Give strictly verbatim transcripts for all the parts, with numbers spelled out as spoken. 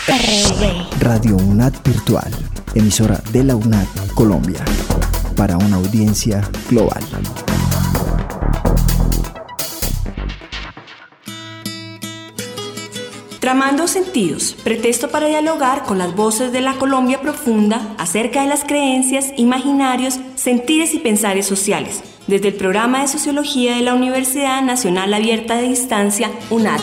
R V. Radio UNAD Virtual, emisora de la UNAD Colombia, para una audiencia global. Tramando sentidos, pretexto para dialogar con las voces de la Colombia profunda acerca de las creencias, imaginarios, sentires y pensares sociales, desde el programa de Sociología de la Universidad Nacional Abierta de Distancia, UNAD.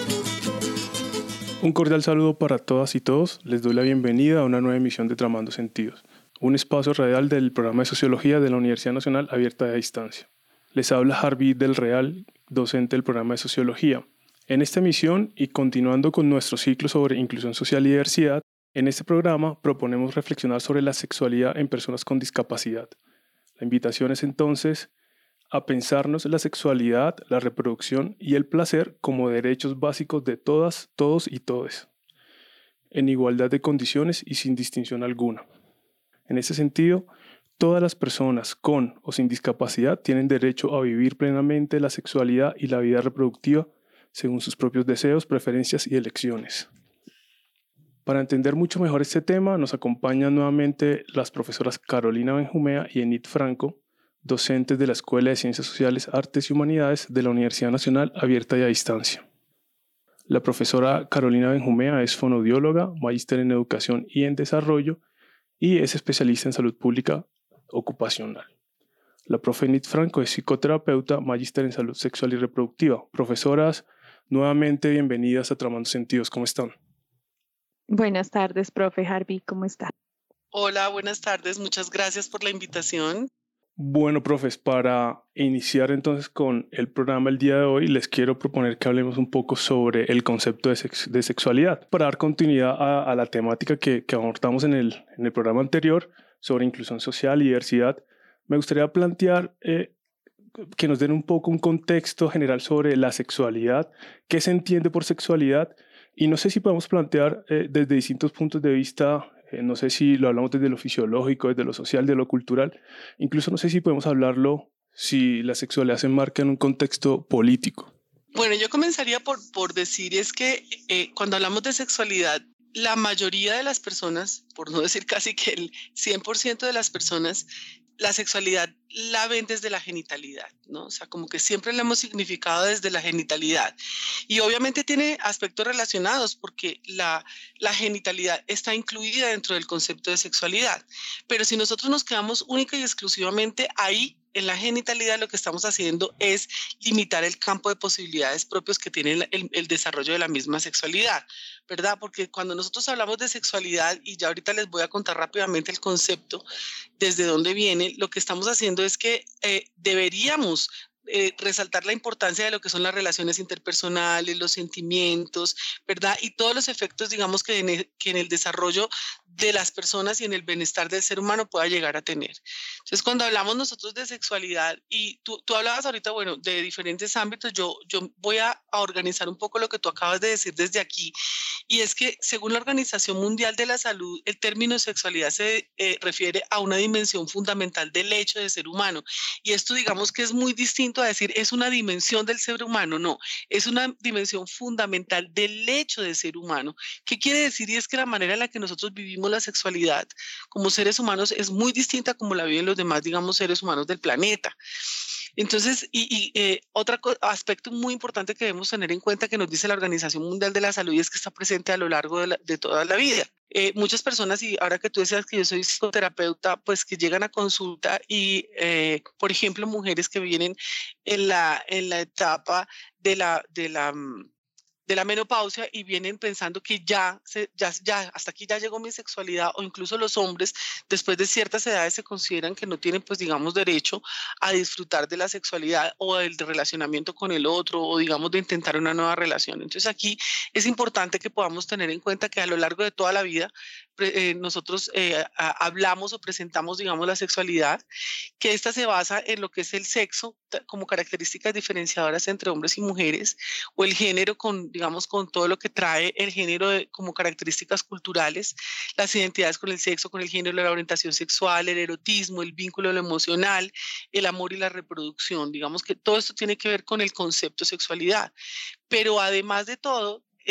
Un cordial saludo para todas y todos. Les doy la bienvenida a una nueva emisión de Tramando Sentidos, un espacio radial del programa de Sociología de la Universidad Nacional Abierta de Distancia. Les habla Harvey del Real, docente del programa de Sociología. En esta emisión y continuando con nuestro ciclo sobre inclusión social y diversidad, en este programa proponemos reflexionar sobre la sexualidad en personas con discapacidad. La invitación es entonces a pensarnos la sexualidad, la reproducción y el placer como derechos básicos de todas, todos y todes, en igualdad de condiciones y sin distinción alguna. En ese sentido, todas las personas con o sin discapacidad tienen derecho a vivir plenamente la sexualidad y la vida reproductiva según sus propios deseos, preferencias y elecciones. Para entender mucho mejor este tema, nos acompañan nuevamente las profesoras Carolina Benjumea y Enid Franco, docentes de la Escuela de Ciencias Sociales, Artes y Humanidades de la Universidad Nacional Abierta y a Distancia. La profesora Carolina Benjumea es fonoaudióloga, magíster en Educación y en Desarrollo y es especialista en salud pública ocupacional. La profe Enid Franco es psicoterapeuta, magíster en salud sexual y reproductiva. Profesoras, nuevamente bienvenidas a Tramando Sentidos. ¿Cómo están? Buenas tardes, profe Harvey. ¿Cómo está? Hola, buenas tardes. Muchas gracias por la invitación. Bueno, profes, para iniciar entonces con el programa el día de hoy, les quiero proponer que hablemos un poco sobre el concepto de, sex- de sexualidad, para dar continuidad a, a la temática que, que abordamos en el, en el programa anterior sobre inclusión social y diversidad. Me gustaría plantear eh, que nos den un poco un contexto general sobre la sexualidad, qué se entiende por sexualidad, y no sé si podemos plantear eh, desde distintos puntos de vista. No sé si lo hablamos desde lo fisiológico, desde lo social, de lo cultural. Incluso no sé si podemos hablarlo si la sexualidad se enmarca en un contexto político. Bueno, yo comenzaría por, por decir es que eh, cuando hablamos de sexualidad, la mayoría de las personas, por no decir casi que el cien por ciento de las personas, la sexualidad la ven desde la genitalidad, ¿no? O sea, como que siempre la hemos significado desde la genitalidad. Y obviamente tiene aspectos relacionados porque la, la genitalidad está incluida dentro del concepto de sexualidad. Pero si nosotros nos quedamos única y exclusivamente ahí, en la genitalidad, lo que estamos haciendo es limitar el campo de posibilidades propios que tiene el, el desarrollo de la misma sexualidad, ¿verdad? Porque cuando nosotros hablamos de sexualidad, y ya ahorita les voy a contar rápidamente el concepto, desde dónde viene, lo que estamos haciendo es que eh, deberíamos Eh, resaltar la importancia de lo que son las relaciones interpersonales, los sentimientos, ¿verdad? Y todos los efectos, digamos, que en el, que en el desarrollo de las personas y en el bienestar del ser humano pueda llegar a tener. Entonces, cuando hablamos nosotros de sexualidad, y tú, tú hablabas ahorita, bueno, de diferentes ámbitos, yo, yo voy a, a organizar un poco lo que tú acabas de decir desde aquí, y es que según la Organización Mundial de la Salud, el término sexualidad se eh, refiere a una dimensión fundamental del hecho de ser humano, y esto digamos que es muy distinto a decir es una dimensión del ser humano, no, es una dimensión fundamental del hecho de ser humano. ¿Qué quiere decir? Y es que la manera en la que nosotros vivimos la sexualidad como seres humanos es muy distinta como la viven los demás, digamos, seres humanos del planeta. Entonces, y, y eh, otro aspecto muy importante que debemos tener en cuenta que nos dice la Organización Mundial de la Salud y es que está presente a lo largo de, la, de toda la vida. Eh, muchas personas, y ahora que tú decías que yo soy psicoterapeuta, pues que llegan a consulta y, eh, por ejemplo, mujeres que vienen en la, en la etapa de la, de la de la menopausia y vienen pensando que ya, se, ya, ya, hasta aquí ya llegó mi sexualidad, o incluso los hombres después de ciertas edades se consideran que no tienen, pues digamos, derecho a disfrutar de la sexualidad o del relacionamiento con el otro, o digamos de intentar una nueva relación. Entonces aquí es importante que podamos tener en cuenta que a lo largo de toda la vida eh, nosotros eh, a, hablamos o presentamos, digamos, la sexualidad, que esta se basa en lo que es el sexo como características diferenciadoras entre hombres y mujeres, o el género con, digamos, con todo lo que trae el género de, como características culturales, las identidades con el sexo, con el género, la orientación sexual, el erotismo, el vínculo, lo emocional, el amor y la reproducción. Digamos que todo esto tiene que ver con el concepto de sexualidad. Pero además de todo, eh,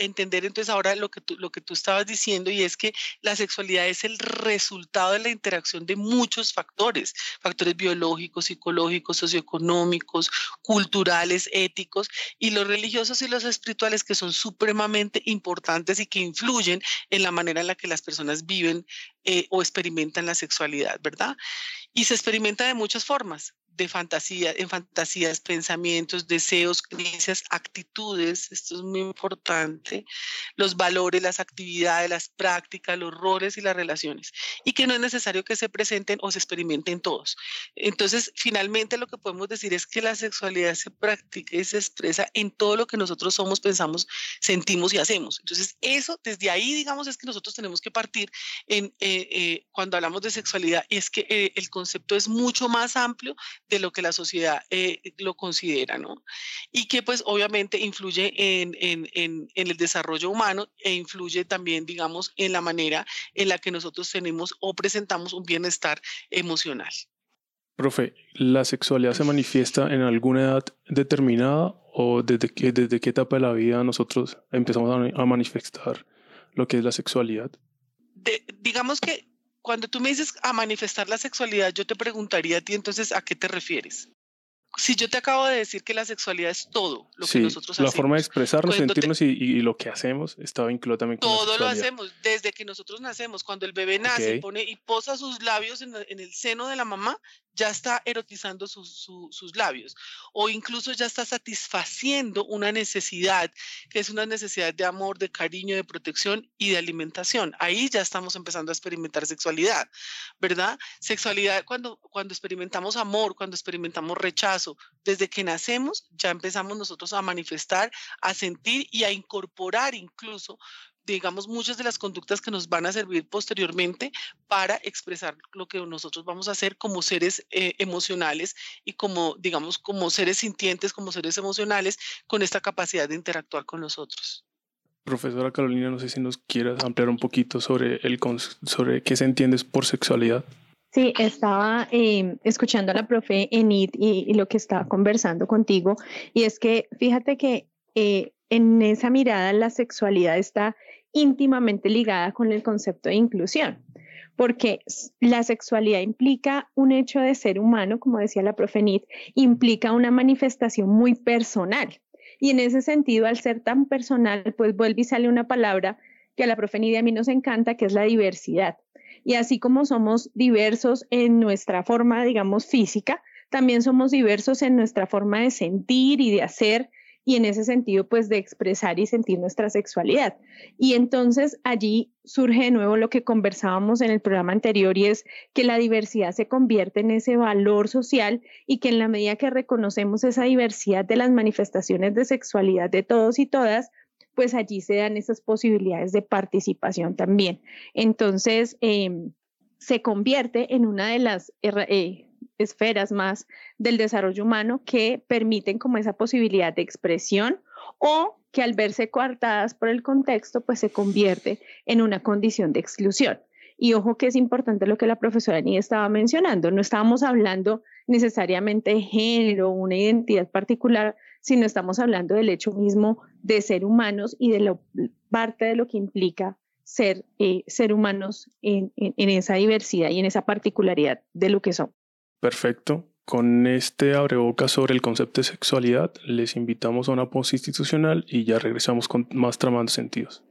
entender entonces ahora lo que, tú, lo que tú estabas diciendo, y es que la sexualidad es el resultado de la interacción de muchos factores, factores biológicos, psicológicos, socioeconómicos, culturales, éticos, y los religiosos y los espirituales, que son supremamente importantes y que influyen en la manera en la que las personas viven eh, o experimentan la sexualidad, ¿verdad? Y se experimenta de muchas formas, de fantasía, en fantasías, pensamientos, deseos, creencias, actitudes, esto es muy importante, los valores, las actividades, las prácticas, los roles y las relaciones, y que no es necesario que se presenten o se experimenten todos. Entonces, finalmente lo que podemos decir es que la sexualidad se practica y se expresa en todo lo que nosotros somos, pensamos, sentimos y hacemos. Entonces, eso, desde ahí, digamos, es que nosotros tenemos que partir en, eh, eh, cuando hablamos de sexualidad, es que eh, el concepto es mucho más amplio de lo que la sociedad eh, lo considera, ¿no? Y que pues obviamente influye en, en, en, en el desarrollo humano e influye también, digamos, en la manera en la que nosotros tenemos o presentamos un bienestar emocional. Profe, ¿la sexualidad se manifiesta en alguna edad determinada o desde qué, desde qué etapa de la vida nosotros empezamos a, a manifestar lo que es la sexualidad? De, digamos que cuando tú me dices a manifestar la sexualidad, yo te preguntaría a ti entonces, ¿a qué te refieres? Si yo te acabo de decir que la sexualidad es todo lo sí, que nosotros la hacemos. La forma de expresarnos, sentirnos te... y, y lo que hacemos está vinculado también con todo la sexualidad. Todo lo hacemos, desde que nosotros nacemos. Cuando el bebé nace okay. y, pone, y posa sus labios en, en el seno de la mamá, ya está erotizando sus, su, sus labios. O incluso ya está satisfaciendo una necesidad, que es una necesidad de amor, de cariño, de protección y de alimentación. Ahí ya estamos empezando a experimentar sexualidad, ¿verdad? Sexualidad cuando, cuando experimentamos amor, cuando experimentamos rechazo. Desde que nacemos ya empezamos nosotros a manifestar, a sentir y a incorporar incluso, digamos, muchas de las conductas que nos van a servir posteriormente para expresar lo que nosotros vamos a hacer como seres eh, emocionales y como, digamos, como seres sintientes, como seres emocionales, con esta capacidad de interactuar con nosotros. Profesora Carolina, no sé si nos quieras ampliar un poquito sobre, el, sobre qué se entiende por sexualidad. Sí, estaba eh, escuchando a la profe Enid y, y lo que estaba conversando contigo, y es que fíjate que eh, en esa mirada la sexualidad está íntimamente ligada con el concepto de inclusión, porque la sexualidad implica un hecho de ser humano, como decía la profe Enid, implica una manifestación muy personal, y en ese sentido, al ser tan personal, pues vuelve y sale una palabra que a la profe Enid y a mí nos encanta, que es la diversidad. Y así como somos diversos en nuestra forma, digamos, física, también somos diversos en nuestra forma de sentir y de hacer, y en ese sentido, pues, de expresar y sentir nuestra sexualidad. Y entonces allí surge de nuevo lo que conversábamos en el programa anterior, y es que la diversidad se convierte en ese valor social, y que en la medida que reconocemos esa diversidad de las manifestaciones de sexualidad de todos y todas, pues allí se dan esas posibilidades de participación también. Entonces, eh, se convierte en una de las eh, esferas más del desarrollo humano que permiten como esa posibilidad de expresión, o que al verse coartadas por el contexto, pues se convierte en una condición de exclusión. Y ojo que es importante lo que la profesora Enid estaba mencionando, no estábamos hablando necesariamente de género o una identidad particular, sino estamos hablando del hecho mismo de ser humanos y de lo, parte de lo que implica ser, eh, ser humanos en, en, en esa diversidad y en esa particularidad de lo que son. Perfecto. Con este abrebocas sobre el concepto de sexualidad, les invitamos a una pausa institucional y ya regresamos con más Tramando Sentidos.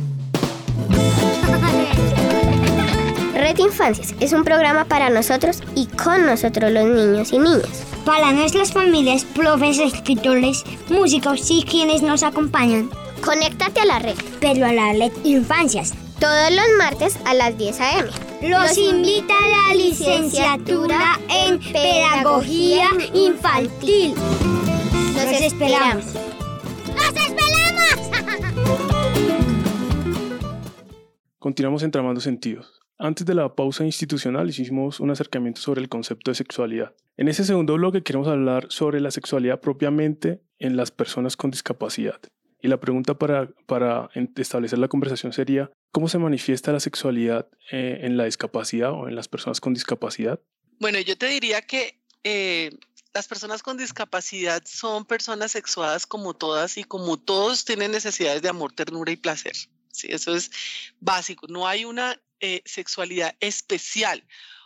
Red Infancias es un programa para nosotros y con nosotros los niños y niñas. Para nuestras familias, profes, escritores, músicos y quienes nos acompañan. Conéctate a la red. Pero a la Red Infancias. Todos los martes a las diez a eme Los, Los invita a la licenciatura en Pedagogía Infantil. Los esperamos. ¡Los esperamos! Continuamos en Tramando Sentidos. Antes de la pausa institucional hicimos un acercamiento sobre el concepto de sexualidad. En ese segundo bloque queremos hablar sobre la sexualidad propiamente en las personas con discapacidad. Y la pregunta para, para establecer la conversación sería, ¿cómo se manifiesta la sexualidad eh, en la discapacidad o en las personas con discapacidad? Bueno, yo te diría que eh, las personas con discapacidad son personas sexuadas como todas y como todos tienen necesidades de amor, ternura y placer. Sí, eso es básico. No hay una eh, sexualidad especial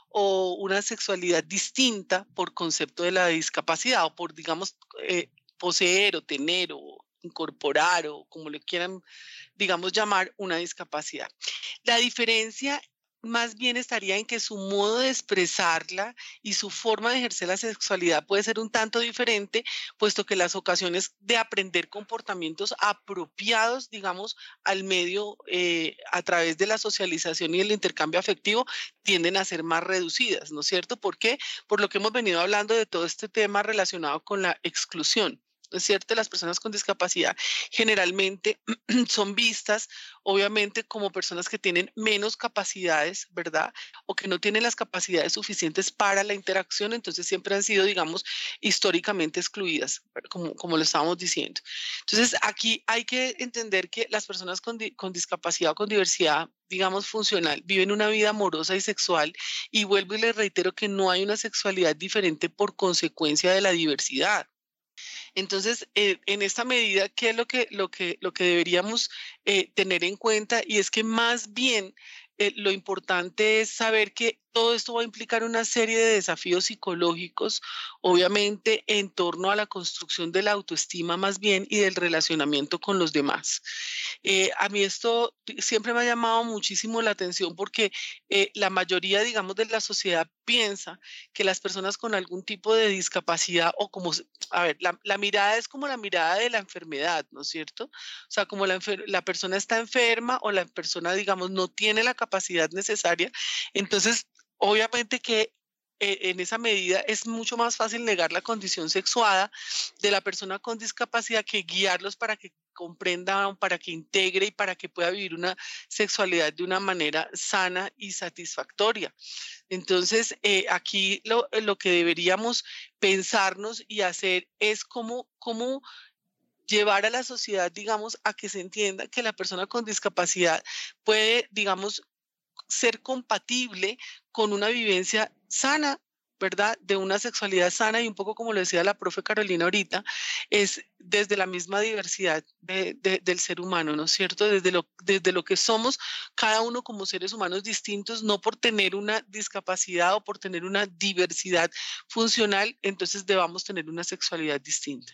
o una sexualidad distinta por concepto de la discapacidad o por, digamos, eh, poseer o tener o incorporar o como le quieran, digamos, llamar una discapacidad. La diferencia más bien estaría en que su modo de expresarla y su forma de ejercer la sexualidad puede ser un tanto diferente, puesto que las ocasiones de aprender comportamientos apropiados, digamos, al medio eh, a través de la socialización y el intercambio afectivo tienden a ser más reducidas, ¿no es cierto? ¿Por qué? Por lo que hemos venido hablando de todo este tema relacionado con la exclusión. ¿Es cierto? Las personas con discapacidad generalmente son vistas, obviamente, como personas que tienen menos capacidades, ¿verdad? O que no tienen las capacidades suficientes para la interacción, entonces siempre han sido, digamos, históricamente excluidas, como, como lo estábamos diciendo. Entonces, aquí hay que entender que las personas con, di- con discapacidad o con diversidad, digamos, funcional, viven una vida amorosa y sexual, y vuelvo y les reitero que no hay una sexualidad diferente por consecuencia de la diversidad. Entonces, eh, en esta medida, ¿qué es lo que, lo que, lo que deberíamos eh, tener en cuenta? Y es que más bien eh, lo importante es saber que todo esto va a implicar una serie de desafíos psicológicos, obviamente en torno a la construcción de la autoestima más bien y del relacionamiento con los demás. Eh, a mí esto siempre me ha llamado muchísimo la atención porque eh, la mayoría, digamos, de la sociedad piensa que las personas con algún tipo de discapacidad o como, a ver, la, la mirada es como la mirada de la enfermedad, ¿no es cierto? O sea, como la, enfer- la persona está enferma o la persona, digamos, no tiene la capacidad necesaria, entonces, obviamente que eh, en esa medida es mucho más fácil negar la condición sexuada de la persona con discapacidad que guiarlos para que comprendan, para que integre y para que pueda vivir una sexualidad de una manera sana y satisfactoria. Entonces, eh, aquí lo, lo que deberíamos pensarnos y hacer es cómo, cómo llevar a la sociedad, digamos, a que se entienda que la persona con discapacidad puede, digamos, ser compatible con una vivencia sana, ¿verdad? De una sexualidad sana y un poco como lo decía la profe Carolina ahorita, es desde la misma diversidad de, de, del ser humano, ¿no es cierto? Desde lo, desde lo que somos cada uno como seres humanos distintos, no por tener una discapacidad o por tener una diversidad funcional, entonces debamos tener una sexualidad distinta.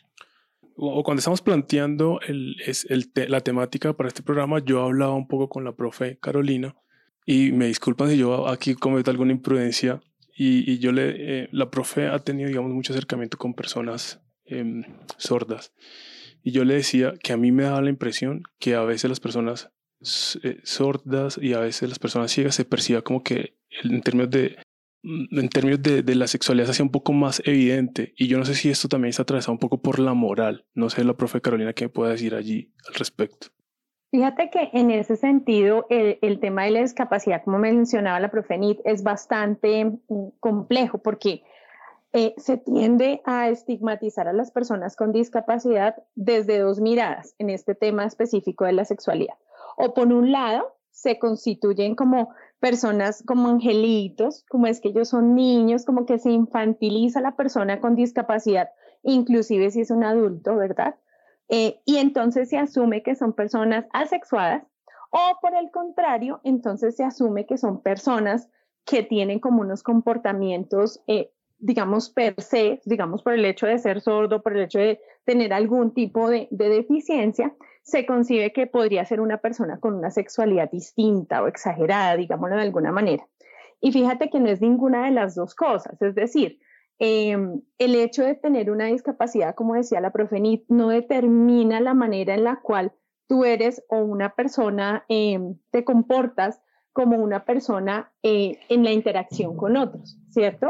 O cuando estamos planteando el, es el te, la temática para este programa, yo hablaba un poco con la profe Carolina y me disculpan si yo aquí cometo alguna imprudencia y, y yo le, eh, la profe ha tenido, digamos, mucho acercamiento con personas eh, sordas y yo le decía que a mí me daba la impresión que a veces las personas eh, sordas y a veces las personas ciegas se perciba como que en términos de en términos de, de la sexualidad se hacía un poco más evidente y yo no sé si esto también está atravesado un poco por la moral. No sé la profe Carolina qué me puede decir allí al respecto. Fíjate que en ese sentido el, el tema de la discapacidad, como mencionaba la profe Nit, es bastante mm, complejo porque eh, se tiende a estigmatizar a las personas con discapacidad desde dos miradas en este tema específico de la sexualidad. O por un lado, se constituyen como personas como angelitos, como es que ellos son niños, como que se infantiliza a la persona con discapacidad, inclusive si es un adulto, ¿verdad? Eh, y entonces se asume que son personas asexuadas, o por el contrario, entonces se asume que son personas que tienen como unos comportamientos, eh, digamos, per se, digamos, por el hecho de ser sordo, por el hecho de tener algún tipo de, de deficiencia, se concibe que podría ser una persona con una sexualidad distinta o exagerada, digámoslo de alguna manera. Y fíjate que no es ninguna de las dos cosas, es decir, eh, el hecho de tener una discapacidad, como decía la profe Nit, no determina la manera en la cual tú eres o una persona eh, te comportas como una persona eh, en la interacción con otros, ¿cierto?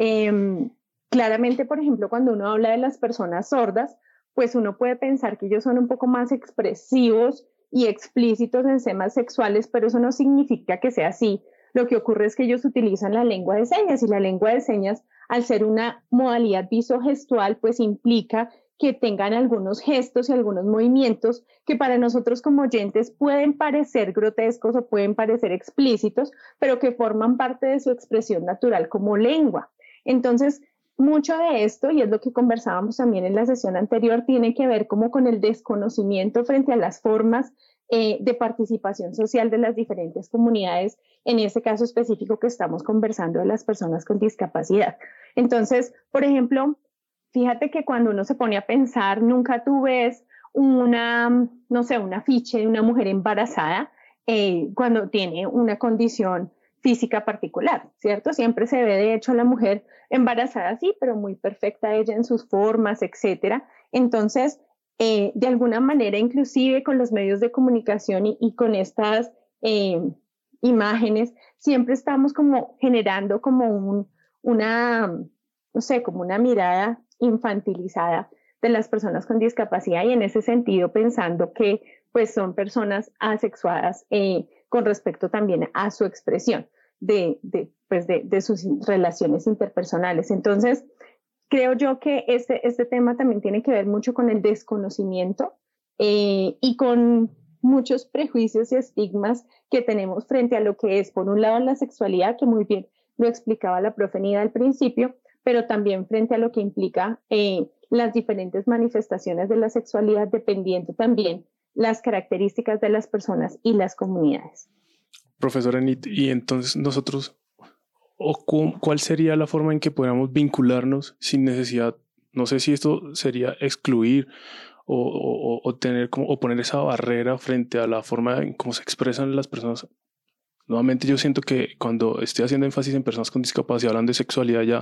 Eh, claramente, por ejemplo, cuando uno habla de las personas sordas, pues uno puede pensar que ellos son un poco más expresivos y explícitos en temas sexuales, pero eso no significa que sea así. Lo que ocurre es que ellos utilizan la lengua de señas y la lengua de señas, al ser una modalidad visogestual, pues implica que tengan algunos gestos y algunos movimientos que para nosotros como oyentes pueden parecer grotescos o pueden parecer explícitos, pero que forman parte de su expresión natural como lengua. Entonces, mucho de esto, y es lo que conversábamos también en la sesión anterior, tiene que ver como con el desconocimiento frente a las formas eh, de participación social de las diferentes comunidades, en ese caso específico que estamos conversando de las personas con discapacidad. Entonces, por ejemplo, fíjate que cuando uno se pone a pensar, nunca tú ves una, no sé, un afiche de una mujer embarazada eh, cuando tiene una condición física particular, ¿cierto? Siempre se ve, de hecho, a la mujer embarazada, sí, pero muy perfecta ella en sus formas, etcétera. Entonces, eh, de alguna manera, inclusive con los medios de comunicación y, y con estas eh, imágenes, siempre estamos como generando como un, una, no sé, como una mirada infantilizada de las personas con discapacidad, y en ese sentido pensando que pues son personas asexuadas eh, con respecto también a su expresión de, de, pues de, de sus relaciones interpersonales. Entonces, creo yo que este, este tema también tiene que ver mucho con el desconocimiento eh, y con muchos prejuicios y estigmas que tenemos frente a lo que es, por un lado, la sexualidad, que muy bien lo explicaba la profe Nida al principio, pero también frente a lo que implica eh, las diferentes manifestaciones de la sexualidad, dependiendo también las características de las personas y las comunidades. Profesora Enid, y entonces nosotros, o ¿cuál sería la forma en que podamos vincularnos sin necesidad? No sé si esto sería excluir o, o, o tener como, o poner esa barrera frente a la forma en cómo se expresan las personas. Nuevamente yo siento que cuando estoy haciendo énfasis en personas con discapacidad, hablando de sexualidad ya,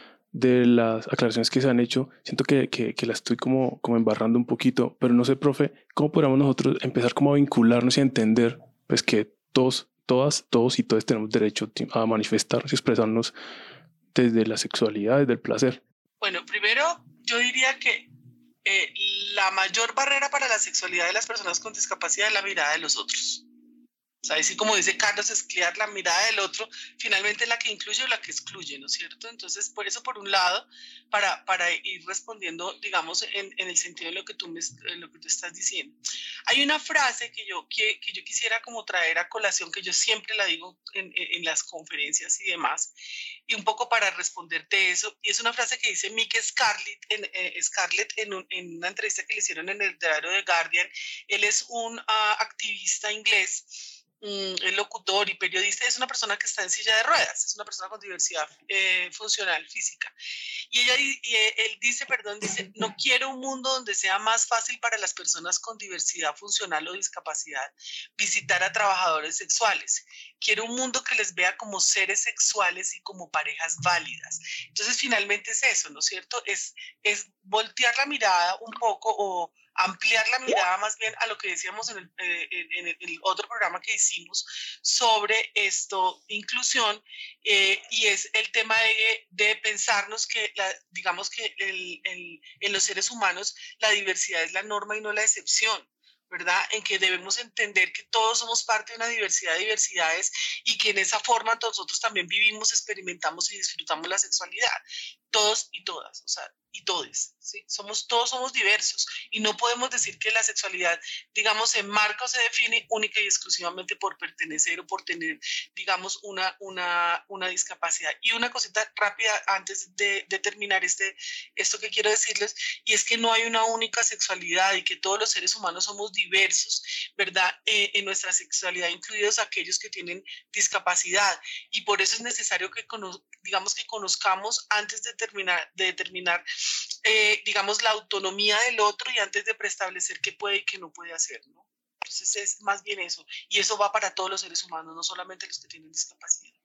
de las aclaraciones que se han hecho, siento que, que, que la estoy como, como embarrando un poquito, pero no sé, profe, ¿cómo podríamos nosotros empezar como a vincularnos y a entender pues que todos, todas, todos y todos tenemos derecho a manifestarnos y expresarnos desde la sexualidad, desde el placer? Bueno, primero yo diría que eh, la mayor barrera para la sexualidad de las personas con discapacidad es la mirada de los otros. O sea, así como dice Carlos Escliar, la mirada del otro finalmente es la que incluye o la que excluye, ¿no es cierto? Entonces, por eso, por un lado, para, para ir respondiendo, digamos, en, en el sentido de lo que, tú me, lo que tú estás diciendo. Hay una frase que yo, que, que yo quisiera como traer a colación, que yo siempre la digo en, en las conferencias y demás, y un poco para responderte eso, y es una frase que dice Mick Scarlett en, eh, Scarlett en, un, en una entrevista que le hicieron en el diario The Guardian. Él es un uh, activista inglés, el locutor y periodista, es una persona que está en silla de ruedas, es una persona con diversidad eh, funcional física. Y, ella, y él dice, perdón, dice, no quiero un mundo donde sea más fácil para las personas con diversidad funcional o discapacidad visitar a trabajadores sexuales. Quiero un mundo que les vea como seres sexuales y como parejas válidas. Entonces, finalmente es eso, ¿no es cierto? Es, es voltear la mirada un poco o ampliar la mirada más bien a lo que decíamos en el, eh, en el, en el otro programa que hicimos sobre esto, inclusión, eh, y es el tema de, de pensarnos que, la, digamos que el, el, en los seres humanos la diversidad es la norma y no la excepción, ¿verdad? En que debemos entender que todos somos parte de una diversidad de diversidades y que en esa forma nosotros también vivimos, experimentamos y disfrutamos la sexualidad, todos y todas, o sea, y todes, ¿sí? Somos, todos somos diversos y no podemos decir que la sexualidad, digamos, se marca o se define única y exclusivamente por pertenecer o por tener, digamos, una, una, una discapacidad. Y una cosita rápida antes de, de terminar este, esto que quiero decirles, y es que no hay una única sexualidad y que todos los seres humanos somos diversos, ¿verdad? Eh, en nuestra sexualidad, incluidos aquellos que tienen discapacidad, y por eso es necesario que, digamos, que conozcamos antes de terminar, de determinar Eh, digamos, la autonomía del otro y antes de preestablecer qué puede y qué no puede hacer, ¿no? Entonces es más bien eso, y eso va para todos los seres humanos, no solamente los que tienen discapacidad.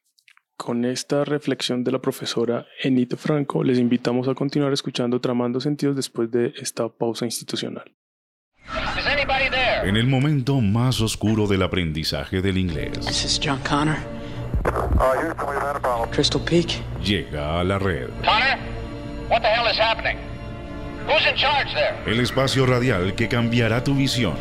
Con esta reflexión de la profesora Enid Franco, les invitamos a continuar escuchando Tramando Sentidos después de esta pausa institucional. En el momento más oscuro del aprendizaje del inglés, This is John Connor. Crystal Peak. Llega a la red. Connor? What the hell is happening? Who's in charge there? El espacio radial que cambiará tu visión.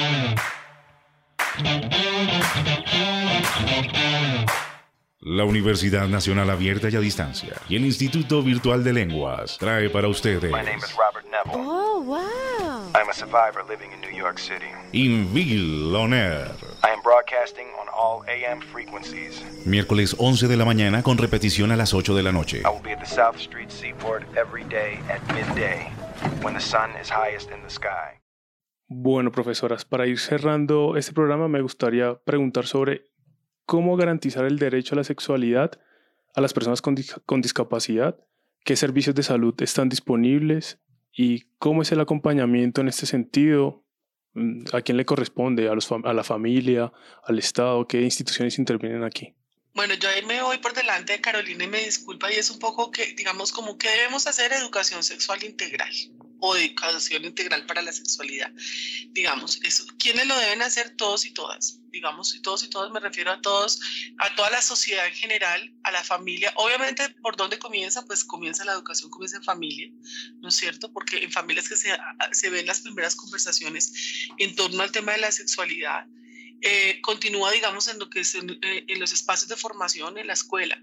La Universidad Nacional Abierta y a Distancia y el Instituto Virtual de Lenguas trae para ustedes. My name is Robert Neville. Oh, wow. I'm a survivor living in New York City. Inville On Air. I am broadcasting broadcasting on all A M frequencies. Miércoles once de la mañana con repetición a las ocho de la noche. I will be at the South Street Seaport every day at midday, when the sun is highest in the sky. Bueno, profesoras, para ir cerrando este programa me gustaría preguntar sobre cómo garantizar el derecho a la sexualidad a las personas con, dis- con discapacidad, qué servicios de salud están disponibles y cómo es el acompañamiento en este sentido, a quién le corresponde, a, los fam- a la familia, al Estado, qué instituciones intervienen aquí. Bueno, yo ahí me voy por delante de Carolina y me disculpa, y es un poco que, digamos, como que debemos hacer educación sexual integral o educación integral para la sexualidad. Digamos, eso. ¿Quiénes lo deben hacer? Todos y todas. Digamos, y todos y todas me refiero a todos, a toda la sociedad en general, a la familia. Obviamente, ¿por dónde comienza? Pues comienza la educación, comienza en familia, ¿no es cierto? Porque en familias que se, se ven las primeras conversaciones en torno al tema de la sexualidad. Eh, continúa, digamos, en lo que es en, eh, en los espacios de formación, en la escuela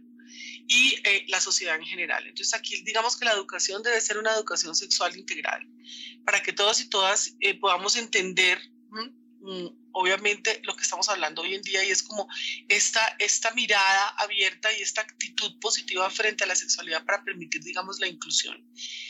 y eh, la sociedad en general. Entonces aquí digamos que la educación debe ser una educación sexual integral para que todos y todas eh, podamos entender ¿m? obviamente lo que estamos hablando hoy en día, y es como esta, esta mirada abierta y esta actitud positiva frente a la sexualidad para permitir, digamos, la inclusión.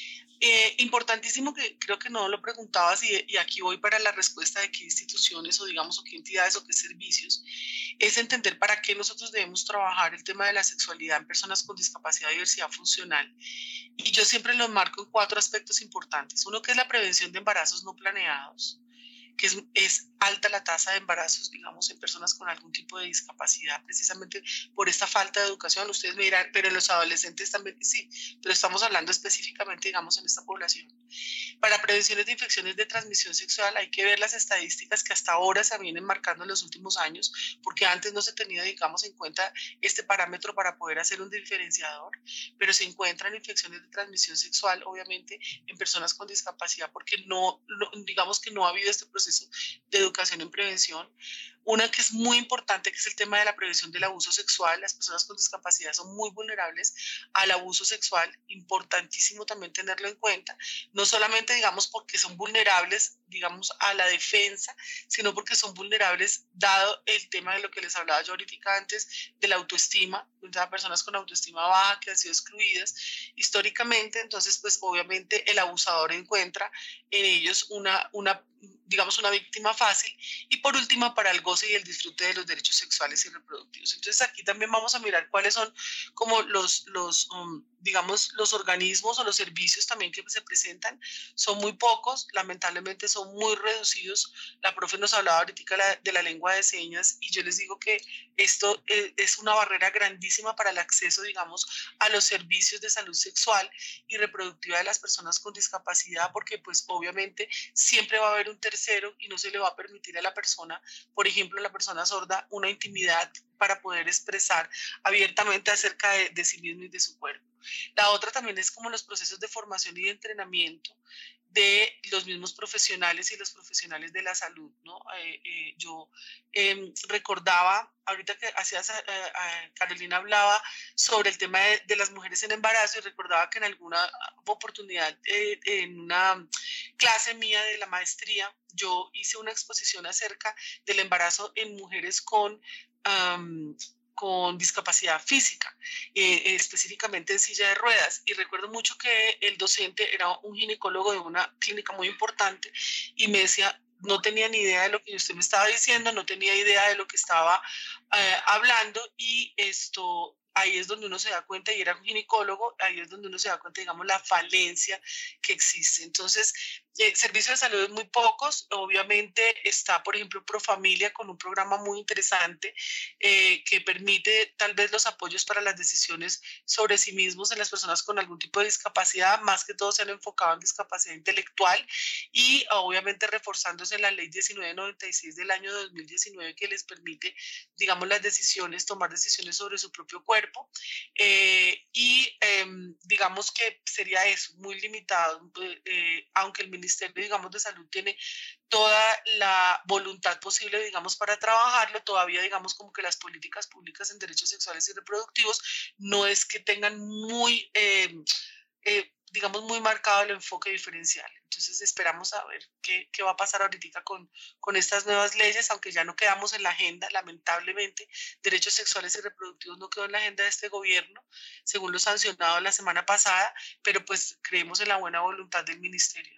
Eh, importantísimo, que creo que no lo preguntabas, y, y aquí voy para la respuesta de qué instituciones o digamos o qué entidades o qué servicios, es entender para qué nosotros debemos trabajar el tema de la sexualidad en personas con discapacidad y diversidad funcional. Y yo siempre lo marco en cuatro aspectos importantes. Uno, que es la prevención de embarazos no planeados, que es, es alta la tasa de embarazos, digamos, en personas con algún tipo de discapacidad, precisamente por esta falta de educación. Ustedes me dirán, pero en los adolescentes también, sí, pero estamos hablando específicamente, digamos, en esta población. Para prevenciones de infecciones de transmisión sexual hay que ver las estadísticas que hasta ahora se vienen marcando en los últimos años, porque antes no se tenía, digamos, en cuenta este parámetro para poder hacer un diferenciador, pero se encuentran infecciones de transmisión sexual, obviamente, en personas con discapacidad, porque no, no digamos que no ha habido este proceso de educación en prevención. Una que es muy importante, que es el tema de la prevención del abuso sexual. Las personas con discapacidad son muy vulnerables al abuso sexual, importantísimo también tenerlo en cuenta, no solamente, digamos, porque son vulnerables, digamos, a la defensa, sino porque son vulnerables dado el tema de lo que les hablaba yo ahorita antes, de la autoestima, de personas con autoestima baja que han sido excluidas históricamente. Entonces, pues obviamente el abusador encuentra en ellos una, una digamos, una víctima fácil. Y por último, para el goce y el disfrute de los derechos sexuales y reproductivos. Entonces aquí también vamos a mirar cuáles son como los, los um, digamos, los organismos o los servicios también que se presentan. Son muy pocos, lamentablemente son muy reducidos. La profe nos hablaba ahorita de la, de la lengua de señas, y yo les digo que esto es, es una barrera grandísima para el acceso, digamos, a los servicios de salud sexual y reproductiva de las personas con discapacidad, porque pues obviamente siempre va a haber un tercero y no se le va a permitir a la persona, por ejemplo, a la persona sorda, una intimidad para poder expresar abiertamente acerca de, de sí mismo y de su cuerpo. La otra también es como los procesos de formación y de entrenamiento de los mismos profesionales y los profesionales de la salud, ¿no? Eh, eh, yo eh, recordaba, ahorita que hacías, eh, eh, Carolina hablaba sobre el tema de, de las mujeres en embarazo, y recordaba que en alguna oportunidad, eh, en una clase mía de la maestría, yo hice una exposición acerca del embarazo en mujeres con Um, con discapacidad física, eh, específicamente en silla de ruedas, y recuerdo mucho que el docente era un ginecólogo de una clínica muy importante, y me decía, no tenía ni idea de lo que usted me estaba diciendo, no tenía idea de lo que estaba eh, hablando, y esto, ahí es donde uno se da cuenta, y era un ginecólogo, ahí es donde uno se da cuenta, digamos, la falencia que existe. Entonces, eh, servicios de salud muy pocos. Obviamente está, por ejemplo, Profamilia, con un programa muy interesante eh, que permite tal vez los apoyos para las decisiones sobre sí mismos en las personas con algún tipo de discapacidad, más que todo se han enfocado en discapacidad intelectual, y obviamente reforzándose la ley diecinueve noventa y seis del año dos mil diecinueve, que les permite, digamos, las decisiones, tomar decisiones sobre su propio cuerpo, eh, y eh, digamos que sería eso, muy limitado, eh, aunque el Ministerio, digamos, de Salud tiene toda la voluntad posible, digamos, para trabajarlo, todavía, digamos, como que las políticas públicas en derechos sexuales y reproductivos no es que tengan muy... Eh, Eh, digamos, muy marcado el enfoque diferencial. Entonces esperamos a ver qué, qué va a pasar ahorita con, con estas nuevas leyes, aunque ya no quedamos en la agenda, lamentablemente, derechos sexuales y reproductivos no quedó en la agenda de este gobierno, según lo sancionado la semana pasada, pero pues creemos en la buena voluntad del ministerio.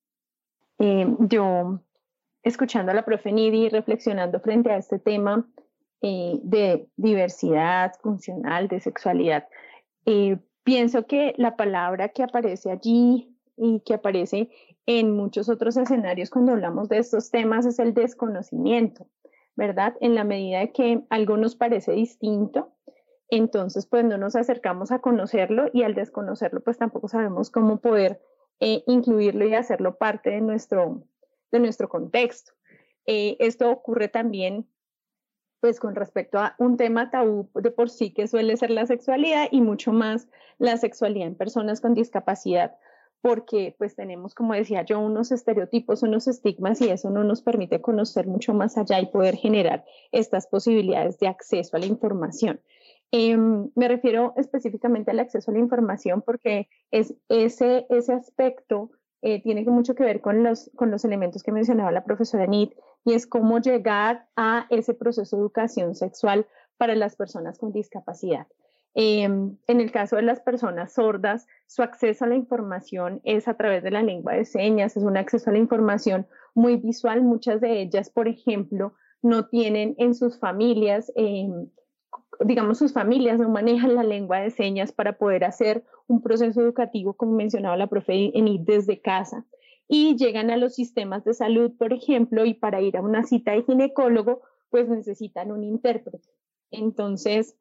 Eh, yo, escuchando a la profe Nidy y reflexionando frente a este tema eh, de diversidad funcional, de sexualidad, eh, pienso que la palabra que aparece allí y que aparece en muchos otros escenarios cuando hablamos de estos temas es el desconocimiento, ¿verdad? En la medida de que algo nos parece distinto, entonces pues no nos acercamos a conocerlo, y al desconocerlo pues tampoco sabemos cómo poder eh, incluirlo y hacerlo parte de nuestro, de nuestro contexto. Eh, esto ocurre también pues con respecto a un tema tabú de por sí que suele ser la sexualidad, y mucho más la sexualidad en personas con discapacidad, porque pues tenemos, como decía yo, unos estereotipos, unos estigmas, y eso no nos permite conocer mucho más allá y poder generar estas posibilidades de acceso a la información. Eh, me refiero específicamente al acceso a la información porque es ese, ese aspecto eh, tiene mucho que ver con los, con los elementos que mencionaba la profesora Nid, y es cómo llegar a ese proceso de educación sexual para las personas con discapacidad. Eh, en el caso de las personas sordas, su acceso a la información es a través de la lengua de señas, es un acceso a la información muy visual. Muchas de ellas, por ejemplo, no tienen en sus familias, eh, digamos, sus familias no manejan la lengua de señas para poder hacer un proceso educativo, como mencionaba la profe Enid, desde casa. Y llegan a los sistemas de salud, por ejemplo, y para ir a una cita de ginecólogo, pues necesitan un intérprete. Entonces,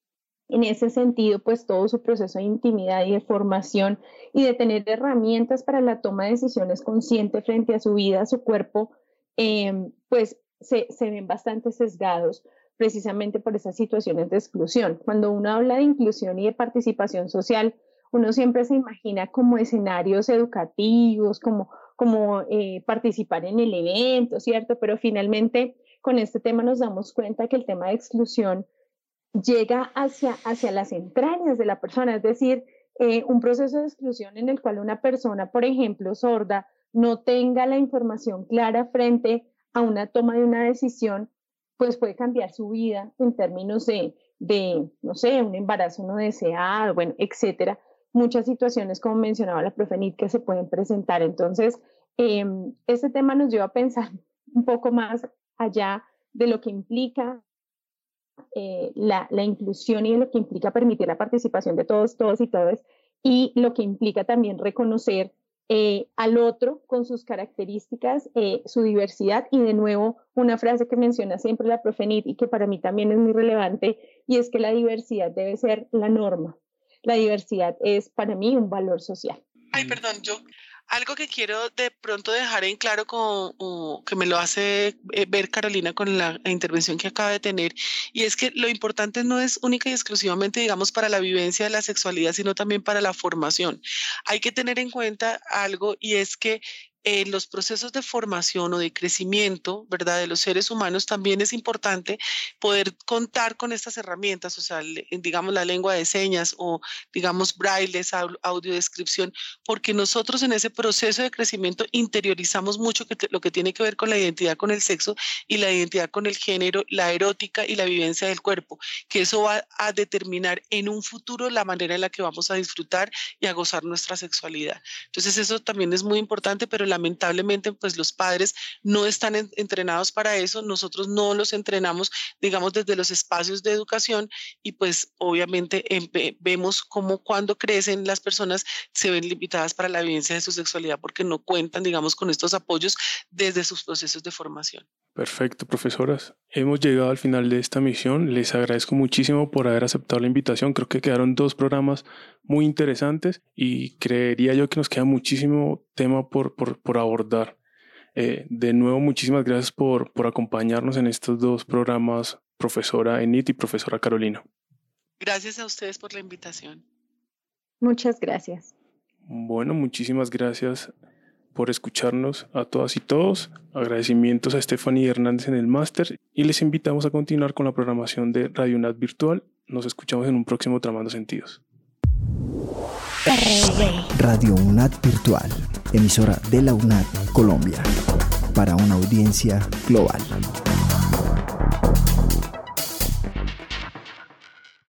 en ese sentido, pues todo su proceso de intimidad y de formación y de tener herramientas para la toma de decisiones consciente frente a su vida, a su cuerpo, eh, pues se, se ven bastante sesgados precisamente por esas situaciones de exclusión. Cuando uno habla de inclusión y de participación social, uno siempre se imagina como escenarios educativos, como, como eh, participar en el evento, ¿cierto? Pero finalmente con este tema nos damos cuenta que el tema de exclusión llega hacia, hacia las entrañas de la persona, es decir, eh, un proceso de exclusión en el cual una persona, por ejemplo, sorda, no tenga la información clara frente a una toma de una decisión, pues puede cambiar su vida en términos de, de no sé, un embarazo no deseado, bueno, etcétera. Muchas situaciones, como mencionaba la profe Nid, que se pueden presentar. Entonces, eh, este tema nos lleva a pensar un poco más allá de lo que implica Eh, la, la inclusión y lo que implica permitir la participación de todos, todos y todas, y lo que implica también reconocer eh, al otro con sus características, eh, su diversidad, y de nuevo una frase que menciona siempre la profe Nid y que para mí también es muy relevante, y es que la diversidad debe ser la norma. La diversidad es para mí un valor social. Ay, perdón, yo... Algo que quiero de pronto dejar en claro, con, o que me lo hace ver Carolina con la, la intervención que acaba de tener, y es que lo importante no es única y exclusivamente, digamos, para la vivencia de la sexualidad, sino también para la formación. Hay que tener en cuenta algo, y es que en los procesos de formación o de crecimiento, ¿verdad?, de los seres humanos, también es importante poder contar con estas herramientas, o sea, digamos la lengua de señas o digamos brailles, audiodescripción, porque nosotros en ese proceso de crecimiento interiorizamos mucho que lo que tiene que ver con la identidad con el sexo y la identidad con el género, la erótica y la vivencia del cuerpo, que eso va a determinar en un futuro la manera en la que vamos a disfrutar y a gozar nuestra sexualidad. Entonces eso también es muy importante, pero lamentablemente pues los padres no están en, entrenados para eso, nosotros no los entrenamos, digamos, desde los espacios de educación, y pues obviamente en, vemos cómo cuando crecen las personas se ven limitadas para la vivencia de su sexualidad porque no cuentan, digamos, con estos apoyos desde sus procesos de formación. Perfecto, profesoras. Hemos llegado al final de esta misión. Les agradezco muchísimo por haber aceptado la invitación. Creo que quedaron dos programas muy interesantes y creería yo que nos queda muchísimo tema por, por, por abordar. Eh, de nuevo, muchísimas gracias por, por acompañarnos en estos dos programas, profesora Enid y profesora Carolina. Gracias a ustedes por la invitación. Muchas gracias. Bueno, muchísimas gracias por escucharnos a todas y todos. Agradecimientos a Stephanie Hernández en el máster, y les invitamos a continuar con la programación de Radio UNAD Virtual. Nos escuchamos en un próximo Tramando Sentidos. R güey. Radio UNAD Virtual, emisora de la UNAD Colombia, para una audiencia global.